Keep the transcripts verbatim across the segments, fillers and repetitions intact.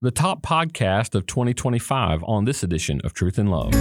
the top podcast of twenty twenty-five on this edition of Truth in Love.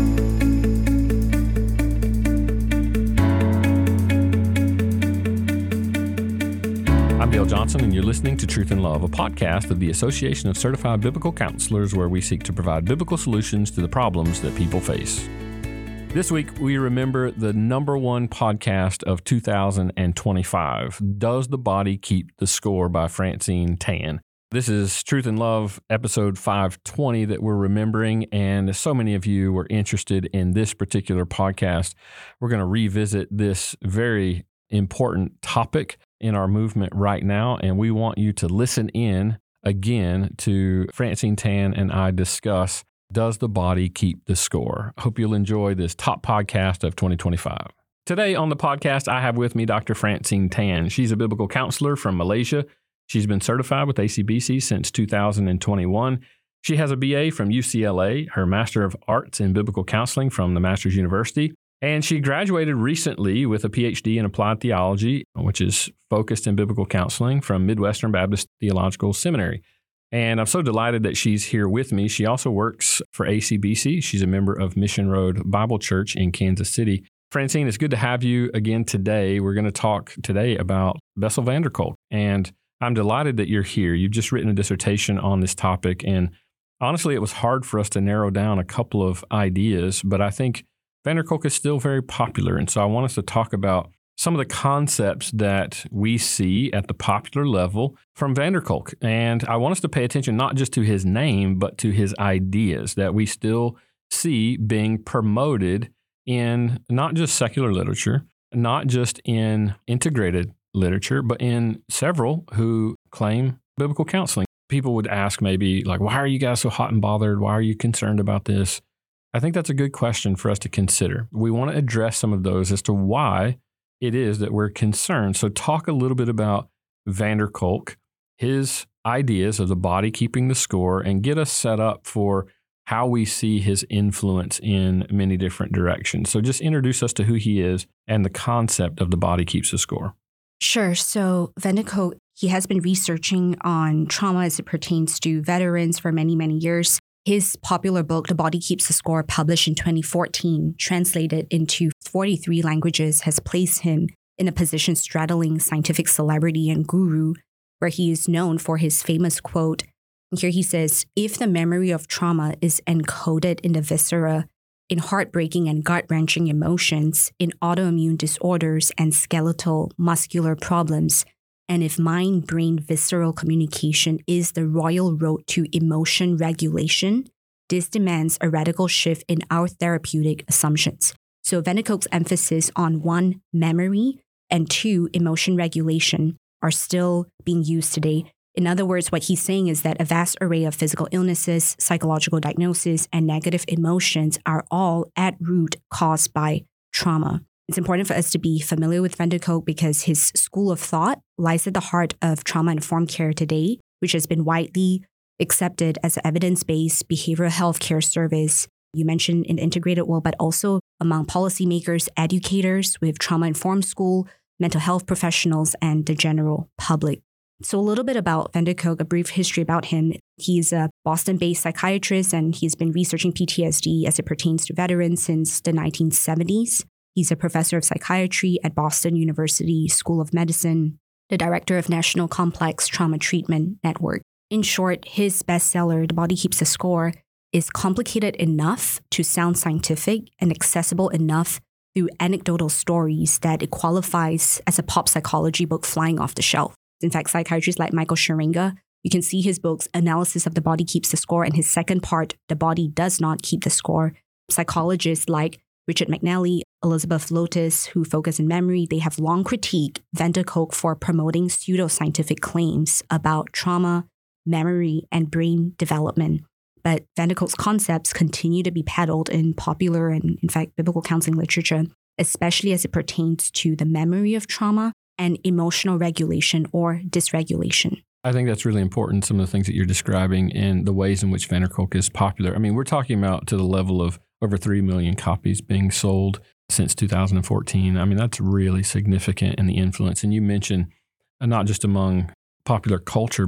I'm Dale Johnson, and you're listening to Truth in Love, a podcast of the Association of Certified Biblical Counselors, where we seek to provide biblical solutions to the problems that people face. This week, we remember the number one podcast of two thousand twenty-five, Does the Body Keep the Score by Francine Tan. This is Truth in Love, episode five twenty that we're remembering, and so many of you were interested in this particular podcast. We're going to revisit this very important topic in our movement right now, and we want you to listen in again to Francine Tan and I discuss, Does the Body Keep the Score? Hope you'll enjoy this top podcast of twenty twenty-five. Today on the podcast, I have with me Doctor Francine Tan. She's a biblical counselor from Malaysia. She's been certified with A C B C since two thousand twenty-one. She has a B A from U C L A, her Master of Arts in Biblical Counseling from the Masters University, and she graduated recently with a P H D in Applied Theology, which is focused in biblical counseling from Midwestern Baptist Theological Seminary. And I'm so delighted that she's here with me. She also works for A C B C. She's a member of Mission Road Bible Church in Kansas City. Francine, it's good to have you again today. We're going to talk today about Bessel van der Kolk, and I'm delighted that you're here. You've just written a dissertation on this topic, and honestly, it was hard for us to narrow down a couple of ideas, but I think van der Kolk is still very popular, and so I want us to talk about some of the concepts that we see at the popular level from van der Kolk. And I want us to pay attention not just to his name, but to his ideas that we still see being promoted in not just secular literature, not just in integrated literature, but in several who claim biblical counseling. People would ask maybe like, why are you guys so hot and bothered? Why are you concerned about this? I think that's a good question for us to consider. We want to address some of those as to why it is that we're concerned. So talk a little bit about van der Kolk, his ideas of the body keeping the score, and get us set up for how we see his influence in many different directions. So just introduce us to who he is and the concept of the body keeps the score. Sure. So van der Kolk, he has been researching on trauma as it pertains to veterans for many, many years. His popular book, The Body Keeps the Score, published in twenty fourteen, translated into forty-three languages, has placed him in a position straddling scientific celebrity and guru, where he is known for his famous quote. Here he says, if the memory of trauma is encoded in the viscera, in heartbreaking and gut-wrenching emotions, in autoimmune disorders and skeletal muscular problems, and if mind-brain visceral communication is the royal road to emotion regulation, this demands a radical shift in our therapeutic assumptions. So van der Kolk's emphasis on one, memory, and two, emotion regulation are still being used today. In other words, what he's saying is that a vast array of physical illnesses, psychological diagnoses, and negative emotions are all at root caused by trauma. It's important for us to be familiar with van der Kolk because his school of thought lies at the heart of trauma-informed care today, which has been widely accepted as an evidence-based behavioral health care service. You mentioned in the integrated world, but also among policymakers, educators with trauma-informed school, mental health professionals, and the general public. So a little bit about van der Kolk, a brief history about him. He's a Boston-based psychiatrist, and he's been researching P T S D as it pertains to veterans since the nineteen seventies. He's a professor of psychiatry at Boston University School of Medicine, the director of National Complex Trauma Treatment Network. In short, his bestseller, The Body Keeps the Score, is complicated enough to sound scientific and accessible enough through anecdotal stories that it qualifies as a pop psychology book flying off the shelf. In fact, psychiatrists like Michael Sherringa, you can see his books, Analysis of the Body Keeps the Score, and his second part, The Body Does Not Keep the Score. Psychologists like Richard McNally, Elizabeth Lotus, who focus in memory, they have long critiqued van der Kolk for promoting pseudoscientific claims about trauma, memory, and brain development. But van der Kolk's concepts continue to be peddled in popular and, in fact, biblical counseling literature, especially as it pertains to the memory of trauma and emotional regulation or dysregulation. I think that's really important, some of the things that you're describing and the ways in which van der Kolk is popular. I mean, we're talking about to the level of over three million copies being sold since two thousand fourteen. I mean, that's really significant in the influence. And you mentioned uh, not just among popular culture, but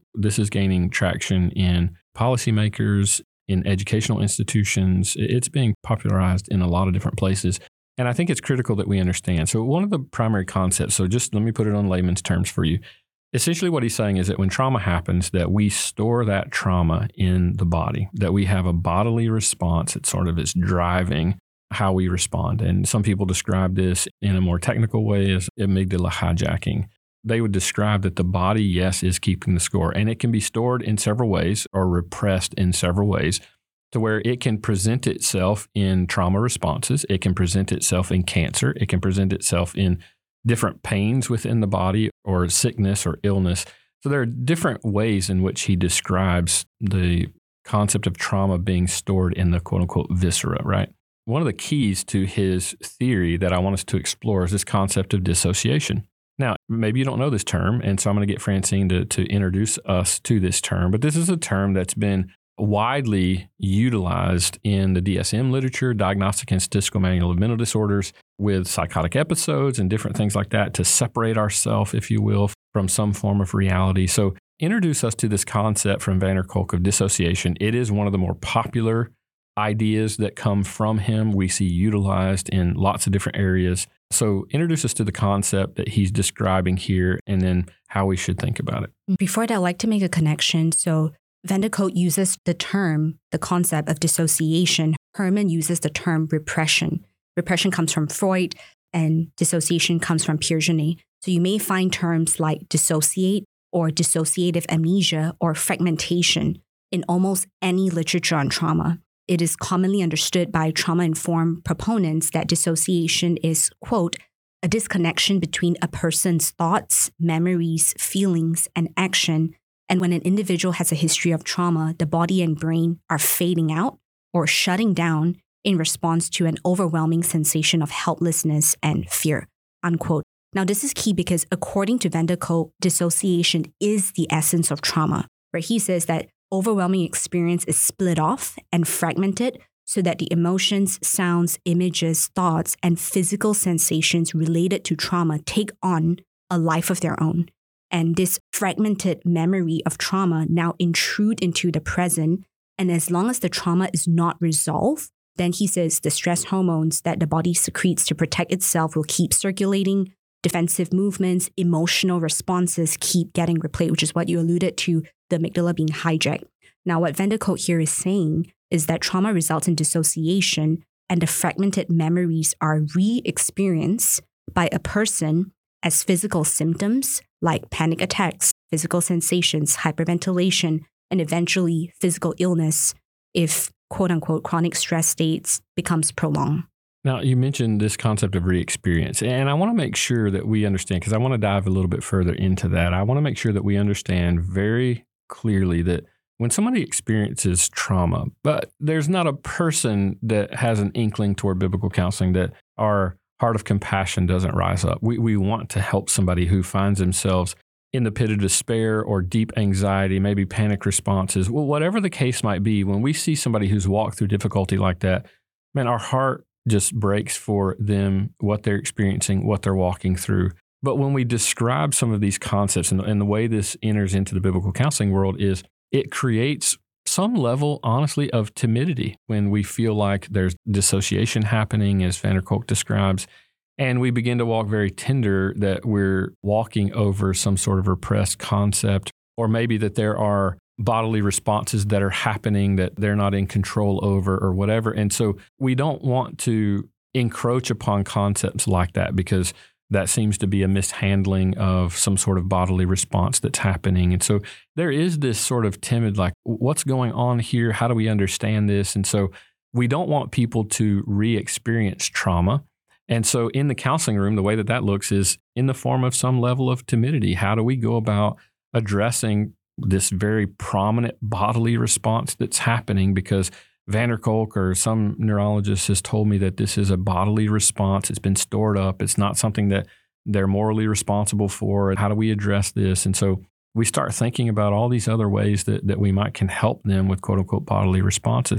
this is gaining traction in policymakers, in educational institutions. It's being popularized in a lot of different places. And I think it's critical that we understand. So one of the primary concepts, so just let me put it on layman's terms for you. Essentially what he's saying is that when trauma happens, that we store that trauma in the body, that we have a bodily response that sort of is driving how we respond. And some people describe this in a more technical way as amygdala hijacking. They would describe that the body, yes, is keeping the score, and it can be stored in several ways or repressed in several ways to where it can present itself in trauma responses. It can present itself in cancer. It can present itself in different pains within the body or sickness or illness. So there are different ways in which he describes the concept of trauma being stored in the quote unquote viscera, right? One of the keys to his theory that I want us to explore is this concept of dissociation. Now, maybe you don't know this term, and so I'm going to get Francine to, to introduce us to this term, but this is a term that's been widely utilized in the D S M literature, Diagnostic and Statistical Manual of Mental Disorders, with psychotic episodes and different things like that to separate ourselves, if you will, from some form of reality. So introduce us to this concept from van der Kolk of dissociation. It is one of the more popular ideas that come from him. We see utilized in lots of different areas. So introduce us to the concept that he's describing here and then how we should think about it. Before that, I'd like to make a connection. So van der Kolk uses the term, the concept of dissociation. Herman uses the term repression. Repression comes from Freud and dissociation comes from Piaget. So you may find terms like dissociate or dissociative amnesia or fragmentation in almost any literature on trauma. It is commonly understood by trauma-informed proponents that dissociation is, quote, a disconnection between a person's thoughts, memories, feelings, and action. And when an individual has a history of trauma, the body and brain are fading out or shutting down in response to an overwhelming sensation of helplessness and fear, unquote. Now, this is key because according to van der Kolk, dissociation is the essence of trauma, where he says that overwhelming experience is split off and fragmented so that the emotions, sounds, images, thoughts, and physical sensations related to trauma take on a life of their own. And this fragmented memory of trauma now intrude into the present. And as long as the trauma is not resolved, then he says the stress hormones that the body secretes to protect itself will keep circulating. Defensive movements, emotional responses keep getting replayed, which is what you alluded to, the amygdala being hijacked. Now, what van der Kolk here is saying is that trauma results in dissociation and the fragmented memories are re-experienced by a person as physical symptoms like panic attacks, physical sensations, hyperventilation, and eventually physical illness if quote-unquote chronic stress states becomes prolonged. Now, you mentioned this concept of re-experience, and I want to make sure that we understand, because I want to dive a little bit further into that. I want to make sure that we understand very clearly that when somebody experiences trauma, but there's not a person that has an inkling toward biblical counseling, that our heart of compassion doesn't rise up. We we want to help somebody who finds themselves in the pit of despair or deep anxiety, maybe panic responses, well, whatever the case might be. When we see somebody who's walked through difficulty like that, man, our heart just breaks for them, what they're experiencing, what they're walking through. But when we describe some of these concepts and, and the way this enters into the biblical counseling world is it creates some level, honestly, of timidity when we feel like there's dissociation happening, as van der Kolk describes, and we begin to walk very tender that we're walking over some sort of repressed concept, or maybe that there are bodily responses that are happening that they're not in control over or whatever. And so we don't want to encroach upon concepts like that because that seems to be a mishandling of some sort of bodily response that's happening. And so there is this sort of timid, like, what's going on here? How do we understand this? And so we don't want people to re-experience trauma. And so in the counseling room, the way that that looks is in the form of some level of timidity. How do we go about addressing this very prominent bodily response that's happening? Because van der Kolk or some neurologist has told me that this is a bodily response. It's been stored up. It's not something that they're morally responsible for. How do we address this? And so we start thinking about all these other ways that, that we might can help them with quote unquote bodily responses.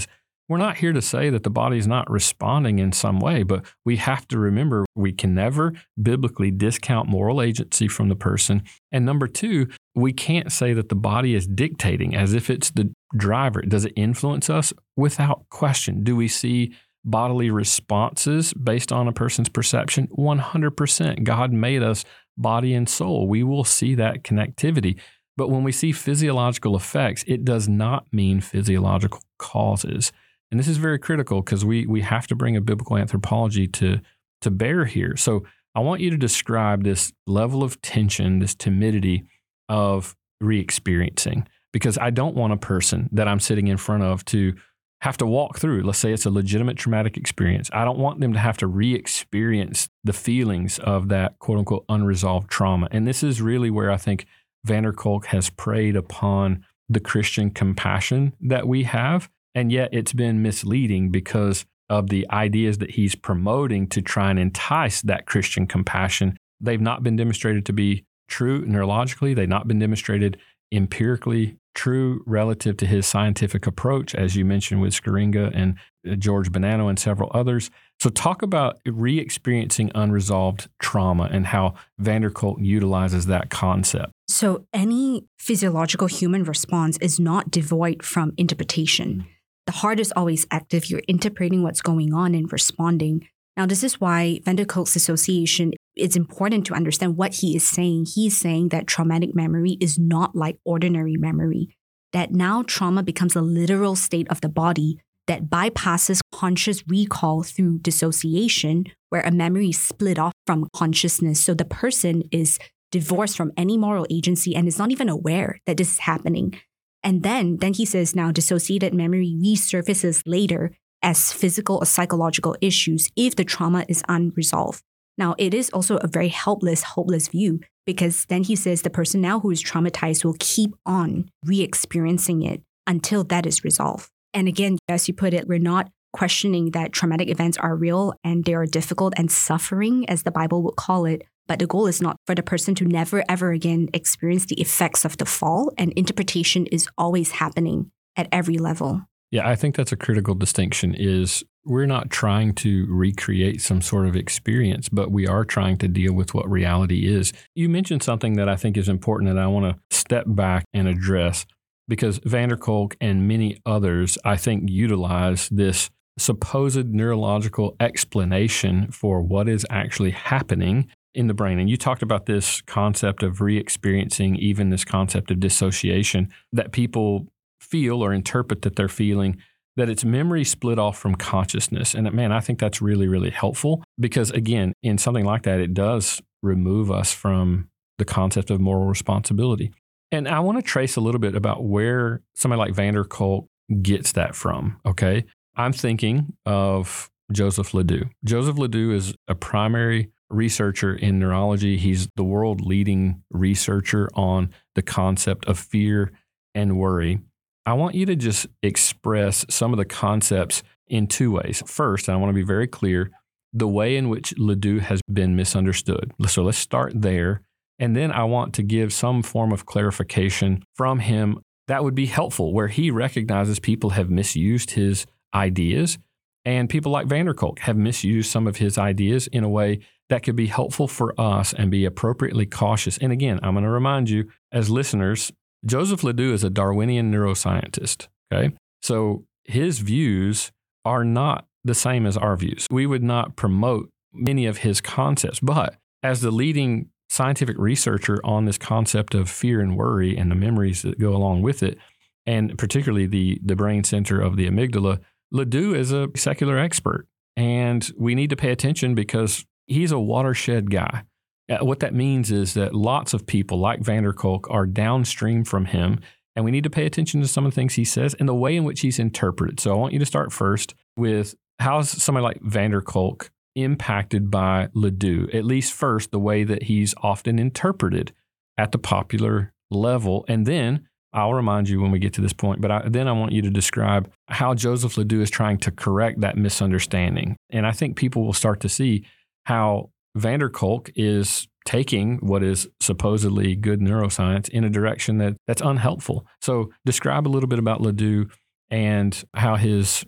we're not here to say that the body is not responding in some way, but we have to remember we can never biblically discount moral agency from the person. And number two, we can't say that the body is dictating as if it's the driver. Does it influence us? Without question. Do we see bodily responses based on a person's perception? one hundred percent. God made us body and soul. We will see that connectivity. But when we see physiological effects, it does not mean physiological causes. And this is very critical because we we have to bring a biblical anthropology to, to bear here. So I want you to describe this level of tension, this timidity of re-experiencing, because I don't want a person that I'm sitting in front of to have to walk through. Let's say it's a legitimate traumatic experience. I don't want them to have to re-experience the feelings of that quote unquote unresolved trauma. And this is really where I think van der Kolk has preyed upon the Christian compassion that we have. And yet it's been misleading because of the ideas that he's promoting to try and entice that Christian compassion. They've not been demonstrated to be true neurologically. They've not been demonstrated empirically true relative to his scientific approach, as you mentioned with Scaringa and George Bonanno and several others. So talk about re-experiencing unresolved trauma and how van der Kolk utilizes that concept. So any physiological human response is not devoid from interpretation. The heart is always active. You're interpreting what's going on and responding. Now, this is why van der Kolk's association, it's important to understand what he is saying. He's saying that traumatic memory is not like ordinary memory, that now trauma becomes a literal state of the body that bypasses conscious recall through dissociation, where a memory is split off from consciousness. So the person is divorced from any moral agency and is not even aware that this is happening. And then, then he says now dissociated memory resurfaces later as physical or psychological issues if the trauma is unresolved. Now, it is also a very helpless, hopeless view, because then he says the person now who is traumatized will keep on re-experiencing it until that is resolved. And again, as you put it, we're not questioning that traumatic events are real and they are difficult and suffering, as the Bible would call it. But the goal is not for the person to never, ever again experience the effects of the fall. And interpretation is always happening at every level. Yeah, I think that's a critical distinction is we're not trying to recreate some sort of experience, but we are trying to deal with what reality is. You mentioned something that I think is important and I want to step back and address, because van der Kolk and many others, I think, utilize this supposed neurological explanation for what is actually happening in the brain. And you talked about this concept of re-experiencing, even this concept of dissociation, that people feel or interpret that they're feeling, that it's memory split off from consciousness. And man, I think that's really, really helpful because, again, in something like that, it does remove us from the concept of moral responsibility. And I want to trace a little bit about where somebody like van der Kolk gets that from, okay? I'm thinking of Joseph Ledoux. Joseph Ledoux is a primary researcher in neurology. He's the world leading researcher on the concept of fear and worry. I want you to just express some of the concepts in two ways. First, I want to be very clear, the way in which Ledoux has been misunderstood. So let's start there. And then I want to give some form of clarification from him that would be helpful, where he recognizes people have misused his ideas and people like van der Kolk have misused some of his ideas in a way that could be helpful for us and be appropriately cautious. And again, I'm going to remind you as listeners, Joseph Ledoux is a Darwinian neuroscientist, okay? So his views are not the same as our views. We would not promote many of his concepts, but as the leading scientific researcher on this concept of fear and worry and the memories that go along with it, and particularly the, the brain center of the amygdala, Ledoux is a secular expert. And we need to pay attention because he's a watershed guy. What that means is that lots of people like van der Kolk are downstream from him, and we need to pay attention to some of the things he says and the way in which he's interpreted. So I want you to start first with how's somebody like van der Kolk impacted by Ledoux, at least first the way that he's often interpreted at the popular level. And then I'll remind you when we get to this point, but I, then I want you to describe how Joseph Ledoux is trying to correct that misunderstanding. And I think people will start to see how van der Kolk is taking what is supposedly good neuroscience in a direction that, that's unhelpful. So describe a little bit about Ledoux and how his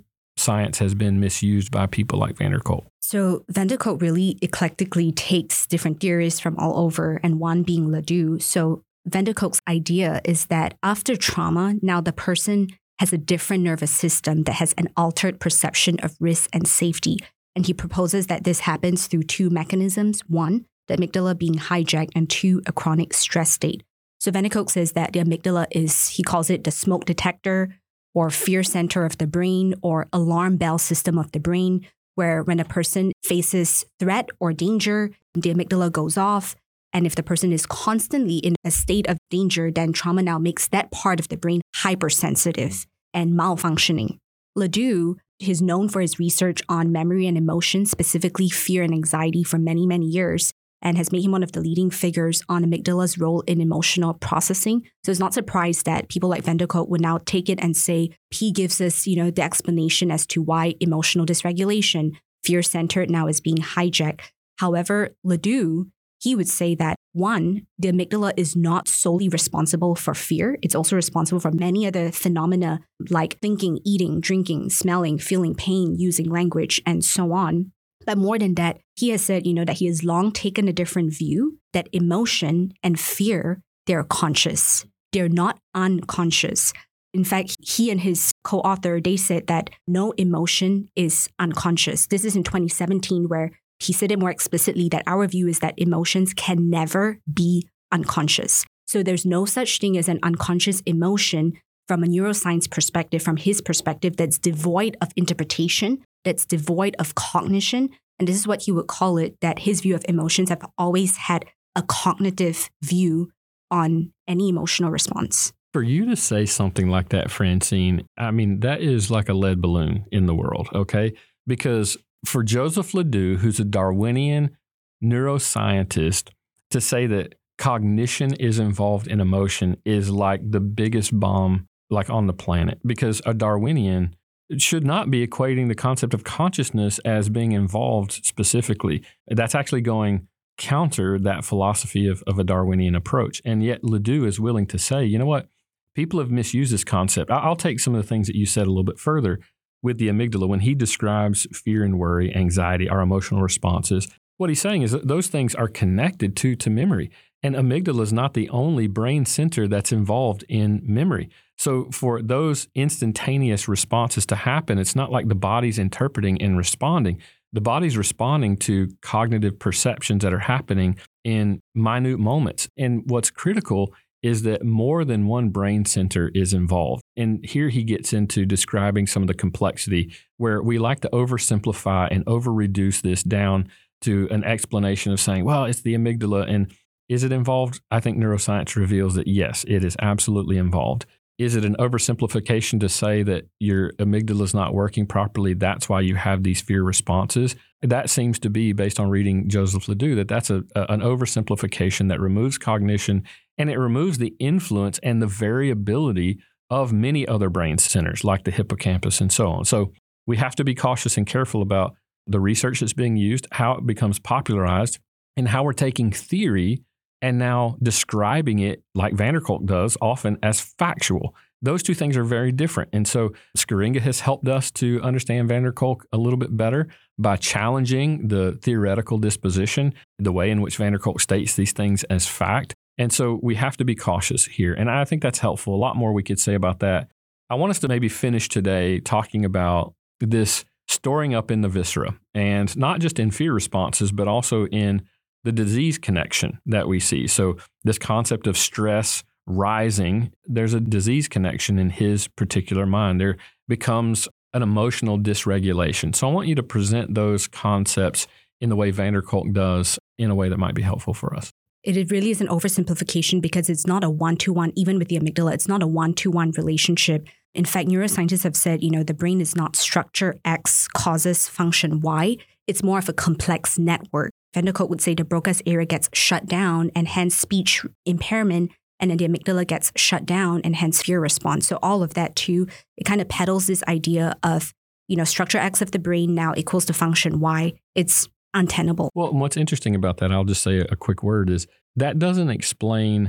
science has been misused by people like van der Kolk? So van der Kolk really eclectically takes different theories from all over, and one being Ledoux. So van der Kolk's idea is that after trauma, now the person has a different nervous system that has an altered perception of risk and safety. And he proposes that this happens through two mechanisms. One, the amygdala being hijacked, and two, a chronic stress state. So van der Kolk says that the amygdala is, he calls it the smoke detector or fear center of the brain or alarm bell system of the brain, where when a person faces threat or danger, the amygdala goes off. And if the person is constantly in a state of danger, then trauma now makes that part of the brain hypersensitive and malfunctioning. Ledoux is known for his research on memory and emotion, specifically fear and anxiety, for many, many years, and has made him one of the leading figures on amygdala's role in emotional processing. So it's not surprised that people like van der Kolk would now take it and say he gives us, you know, the explanation as to why emotional dysregulation, fear-centered, now is being hijacked. However, Ledoux, he would say that, one, the amygdala is not solely responsible for fear. It's also responsible for many other phenomena like thinking, eating, drinking, smelling, feeling pain, using language, and so on. But more than that, he has said, you know, that he has long taken a different view that emotion and fear, they're conscious. They're not unconscious. In fact, he and his co-author, they said that no emotion is unconscious. This is in twenty seventeen, where he said it more explicitly that our view is that emotions can never be unconscious. So there's no such thing as an unconscious emotion from a neuroscience perspective, from his perspective, that's devoid of interpretation, that's devoid of cognition. And this is what he would call it, that his view of emotions have always had a cognitive view on any emotional response. For you to say something like that, Francine, I mean, that is like a lead balloon in the world, okay? Because for Joseph Ledoux, who's a Darwinian neuroscientist, to say that cognition is involved in emotion is like the biggest bomb like on the planet, because a Darwinian should not be equating the concept of consciousness as being involved specifically. That's actually going counter that philosophy of, of a Darwinian approach. And yet Ledoux is willing to say, you know what, people have misused this concept. I'll take some of the things that you said a little bit further with the amygdala. When he describes fear and worry, anxiety, our emotional responses, what he's saying is that those things are connected to, to memory. And amygdala is not the only brain center that's involved in memory. So for those instantaneous responses to happen, it's not like the body's interpreting and responding. The body's responding to cognitive perceptions that are happening in minute moments. And what's critical is that more than one brain center is involved. And here he gets into describing some of the complexity where we like to oversimplify and over-reduce this down to an explanation of saying, well, it's the amygdala. And is it involved? I think neuroscience reveals that yes, it is absolutely involved. Is it an oversimplification to say that your amygdala is not working properly? That's why you have these fear responses. That seems to be, based on reading Joseph Ledoux, that that's a, a, an oversimplification that removes cognition, and it removes the influence and the variability of many other brain centers like the hippocampus and so on. So we have to be cautious and careful about the research that's being used, how it becomes popularized, and how we're taking theory and now describing it like van der Kolk does often as factual. Those two things are very different. And so Scaringa has helped us to understand van der Kolk a little bit better by challenging the theoretical disposition, the way in which van der Kolk states these things as fact. And so we have to be cautious here. And I think that's helpful. A lot more we could say about that. I want us to maybe finish today talking about this storing up in the viscera, and not just in fear responses, but also in the disease connection that we see. So this concept of stress rising, there's a disease connection in his particular mind. There becomes an emotional dysregulation. So I want you to present those concepts in the way van der Kolk does, in a way that might be helpful for us. It really is an oversimplification because it's not a one-to-one, even with the amygdala, it's not a one-to-one relationship. In fact, neuroscientists have said, you know, the brain is not structure X causes function Y. It's more of a complex network. Van der Kolk would say the Broca's area gets shut down and hence speech impairment, and then the amygdala gets shut down and hence fear response. So all of that too, it kind of peddles this idea of, you know, structure X of the brain now equals to function Y. It's untenable. Well, what's interesting about that, I'll just say a quick word, is that doesn't explain,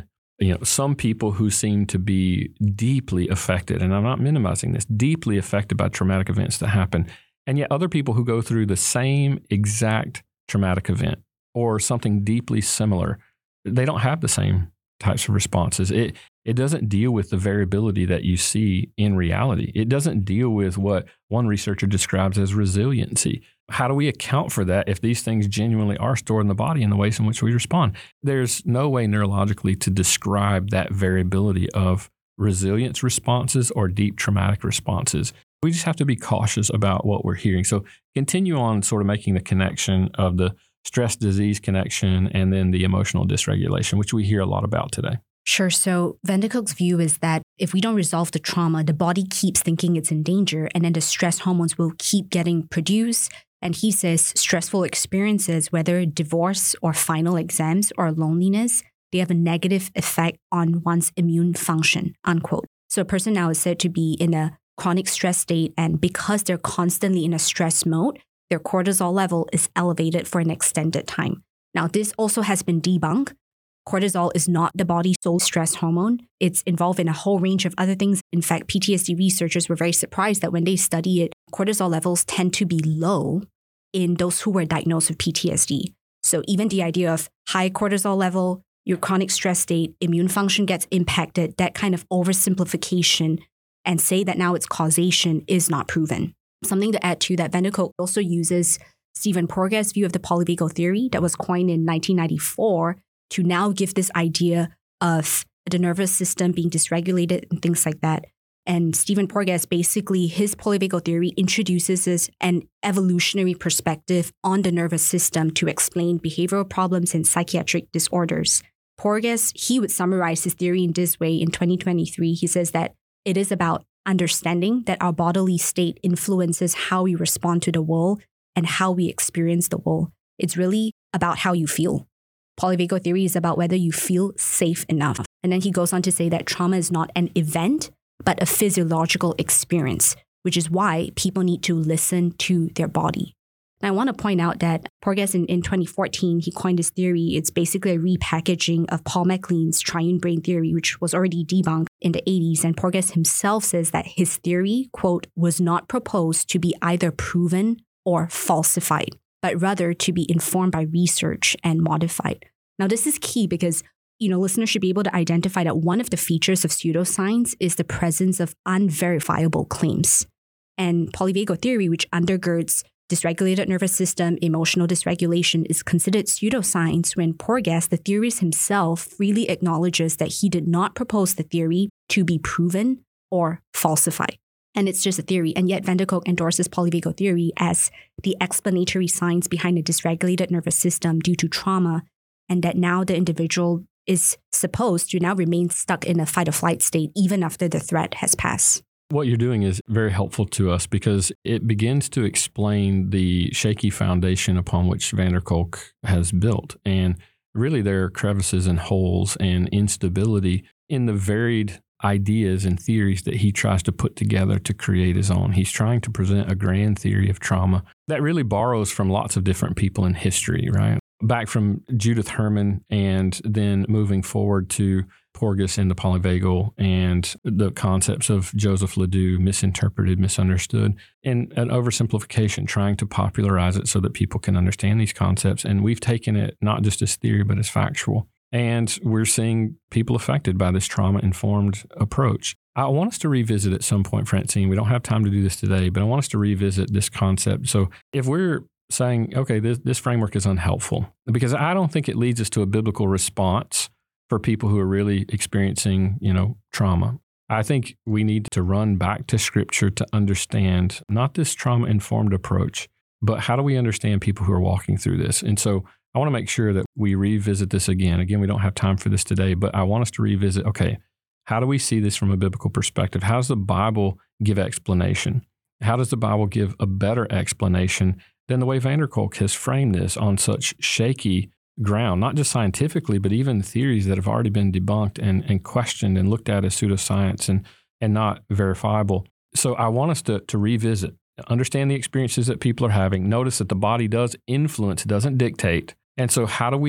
you know, some people who seem to be deeply affected, and I'm not minimizing this, deeply affected by traumatic events that happen, and yet other people who go through the same exact traumatic event or something deeply similar, they don't have the same types of responses. It it doesn't deal with the variability that you see in reality. It doesn't deal with what one researcher describes as resiliency. How do we account for that if these things genuinely are stored in the body in the ways in which we respond? There's no way neurologically to describe that variability of resilience responses or deep traumatic responses. We just have to be cautious about what we're hearing. So continue on sort of making the connection of the stress disease connection and then the emotional dysregulation, which we hear a lot about today. Sure. So van der Kolk's view is that if we don't resolve the trauma, the body keeps thinking it's in danger, and then the stress hormones will keep getting produced. And he says stressful experiences, whether divorce or final exams or loneliness, they have a negative effect on one's immune function, unquote. So a person now is said to be in a chronic stress state, and because they're constantly in a stress mode, their cortisol level is elevated for an extended time. Now, this also has been debunked. Cortisol is not the body's sole stress hormone. It's involved in a whole range of other things. In fact, P T S D researchers were very surprised that when they study it, cortisol levels tend to be low in those who were diagnosed with P T S D. So even the idea of high cortisol level, your chronic stress state, immune function gets impacted, that kind of oversimplification and say that now it's causation is not proven. Something to add to that, van der Kolk also uses Stephen Porges' view of the polyvagal theory that was coined in nineteen ninety-four to now give this idea of the nervous system being dysregulated and things like that. And Stephen Porges, basically, his polyvagal theory introduces this an evolutionary perspective on the nervous system to explain behavioral problems and psychiatric disorders. Porges, he would summarize his theory in this way in twenty twenty-three. He says that it is about understanding that our bodily state influences how we respond to the world and how we experience the world. It's really about how you feel. Polyvagal theory is about whether you feel safe enough. And then he goes on to say that trauma is not an event, but a physiological experience, which is why people need to listen to their body. And I want to point out that Porges in, in twenty fourteen, he coined this theory. It's basically a repackaging of Paul MacLean's triune brain theory, which was already debunked in the eighties. And Porges himself says that his theory, quote, was not proposed to be either proven or falsified, but rather to be informed by research and modified. Now, this is key because, you know, listeners should be able to identify that one of the features of pseudoscience is the presence of unverifiable claims. And polyvagal theory, which undergirds dysregulated nervous system, emotional dysregulation, is considered pseudoscience when Porges, the theorist himself, freely acknowledges that he did not propose the theory to be proven or falsified. And it's just a theory. And yet van der Kolk endorses polyvagal theory as the explanatory science behind a dysregulated nervous system due to trauma, and that now the individual is supposed to now remain stuck in a fight or flight state even after the threat has passed. What you're doing is very helpful to us because it begins to explain the shaky foundation upon which van der Kolk has built. And really there are crevices and holes and instability in the varied ideas and theories that he tries to put together to create his own. He's trying to present a grand theory of trauma that really borrows from lots of different people in history, right? Back from Judith Herman and then moving forward to Porges and the polyvagal and the concepts of Joseph Ledoux, misinterpreted, misunderstood, and an oversimplification, trying to popularize it so that people can understand these concepts. And we've taken it not just as theory, but as factual. And we're seeing people affected by this trauma-informed approach. I want us to revisit at some point, Francine. We don't have time to do this today, but I want us to revisit this concept. So if we're saying, okay, this, this framework is unhelpful, because I don't think it leads us to a biblical response for people who are really experiencing, you know, trauma. I think we need to run back to Scripture to understand not this trauma-informed approach, but how do we understand people who are walking through this? And so I want to make sure that we revisit this again. Again, we don't have time for this today, but I want us to revisit, okay, how do we see this from a biblical perspective? How does the Bible give explanation? How does the Bible give a better explanation than the way van der Kolk has framed this on such shaky ground, not just scientifically, but even theories that have already been debunked and, and questioned and looked at as pseudoscience and, and not verifiable. So I want us to, to revisit, understand the experiences that people are having. Notice that the body does influence, it doesn't dictate. And so how do we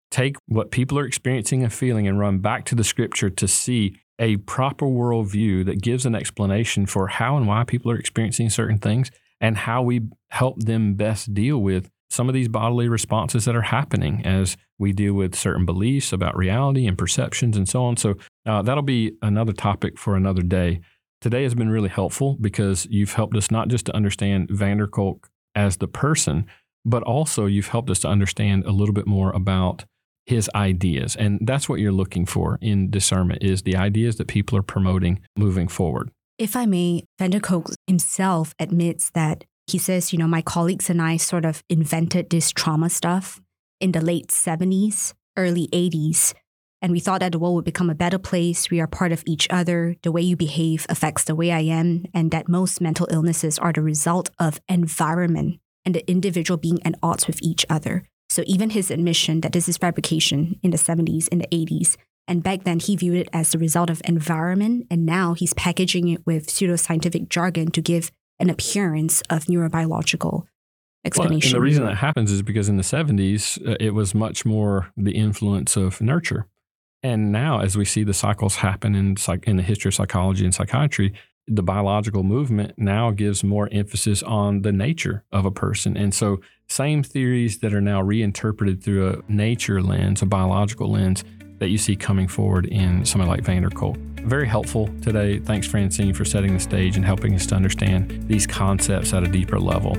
take what people are experiencing and feeling and run back to the scripture to see a proper worldview that gives an explanation for how and why people are experiencing certain things and how we help them best deal with some of these bodily responses that are happening as we deal with certain beliefs about reality and perceptions and so on. So uh, that'll be another topic for another day. Today has been really helpful because you've helped us not just to understand van der Kolk as the person, but also you've helped us to understand a little bit more about his ideas. And that's what you're looking for in discernment, is the ideas that people are promoting moving forward. If I may, van der Kolk himself admits that he says, you know, my colleagues and I sort of invented this trauma stuff in the late seventies, early eighties. And we thought that the world would become a better place. We are part of each other. The way you behave affects the way I am. And that most mental illnesses are the result of environment and the individual being at odds with each other. So even his admission that this is fabrication in the seventies, in the eighties, and back then he viewed it as the result of environment. And now he's packaging it with pseudoscientific jargon to give an appearance of neurobiological explanation. Well, and the reason that happens is because in the seventies, uh, it was much more the influence of nurture. And now, as we see the cycles happen in, psych- in the history of psychology and psychiatry, the biological movement now gives more emphasis on the nature of a person. And so same theories that are now reinterpreted through a nature lens, a biological lens, that you see coming forward in somebody like van der Kolk. Very helpful today. Thanks, Francine, for setting the stage and helping us to understand these concepts at a deeper level.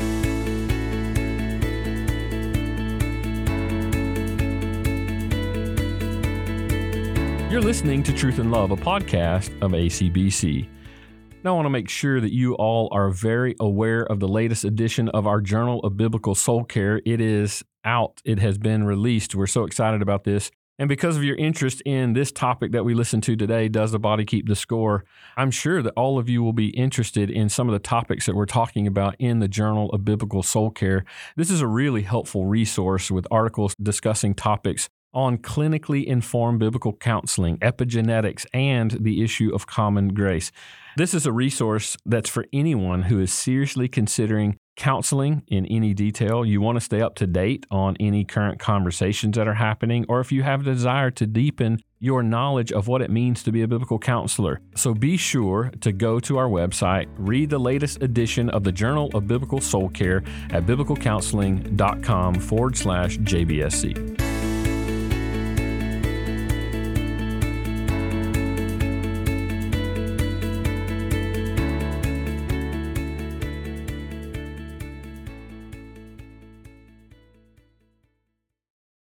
You're listening to Truth and Love, a podcast of A C B C. Now, I want to make sure that you all are very aware of the latest edition of our Journal of Biblical Soul Care. It is out. It has been released. We're so excited about this. And because of your interest in this topic that we listened to today, Does the Body Keep the Score? I'm sure that all of you will be interested in some of the topics that we're talking about in the Journal of Biblical Soul Care. This is a really helpful resource with articles discussing topics on clinically informed biblical counseling, epigenetics, and the issue of common grace. This is a resource that's for anyone who is seriously considering counseling in any detail. You want to stay up to date on any current conversations that are happening, or if you have a desire to deepen your knowledge of what it means to be a biblical counselor. So be sure to go to our website, read the latest edition of the Journal of Biblical Soul Care at biblicalcounseling.com forward slash JBSC.